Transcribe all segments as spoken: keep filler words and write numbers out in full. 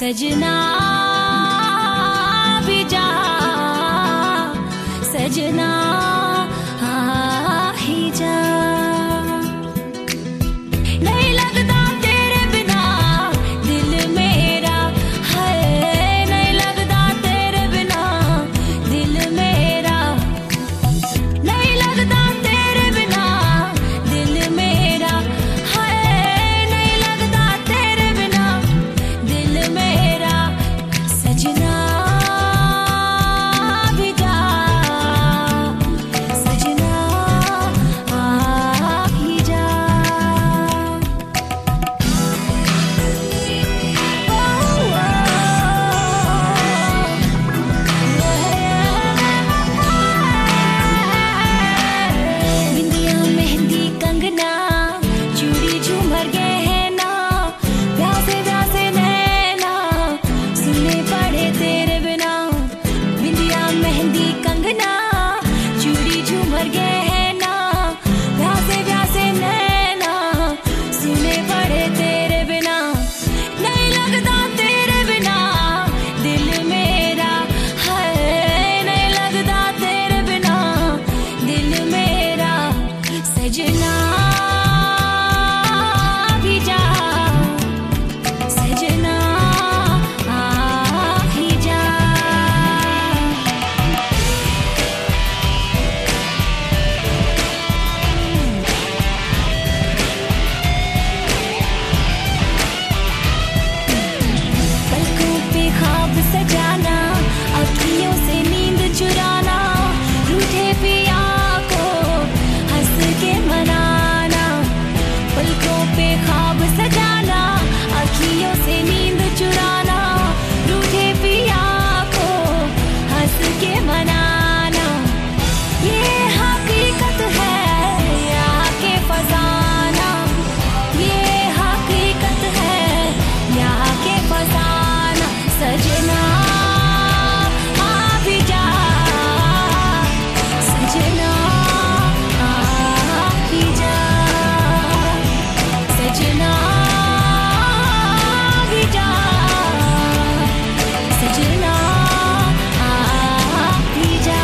सजना भी जा, सजना आ ही जा। नहीं लगता तेरे बिना दिल मेरा, है नहीं लगता तेरे बिना दिल मेरा, नहीं लगता तेरे बिना दिल मेरा, है नहीं लगता तेरे बिना दिल मेरा। सजना भी जा, सजना आ ही जा। बिंदिया मेहंदी कंगना चूड़ी झूमर गहना, प्यासे प्यासे नैना सुनने पड़े तेरे बिना। बिंदिया मेहंदी कंगना चूड़ी झूमर गहना, प्यासे प्यासे नैना सुनने पड़े तेरे बिना। नहीं लगता तेरे बिना दिल मेरा, है नहीं लगता तेरे बिना दिल मेरा। सजना भी जा, सजना आ ही जा। पलकों पे ख्वाब सजाना, अखियों से नींद चुराना, रूठे पिया को हंस के मनाना। पलकों पे ख्वाब सजाना, अखियों से नींद चुराना, रूठे पिया को हंस के मनाना। ये हकीकत है यहाँ के फसाना, ये हकीकत है यहाँ के फसाना। सजना आ भी जा, सजना आ ही जा, सजना भी जा, सजना आ ही जा।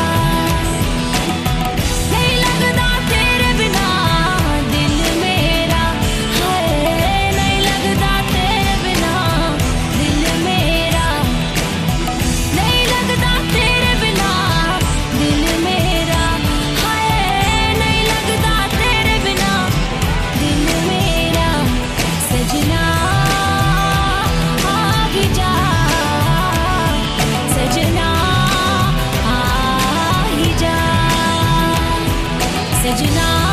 नहीं लगता तेरे बिना दिल मेरा, है नहीं लगता तेरे बिना दिल मेरा, नहीं लगता तेरे बिना दिल मेरा, है नहीं लगता तेरे बिना दिल मेरा। सजना आ भी जा, सजना आ ही जा, सजना।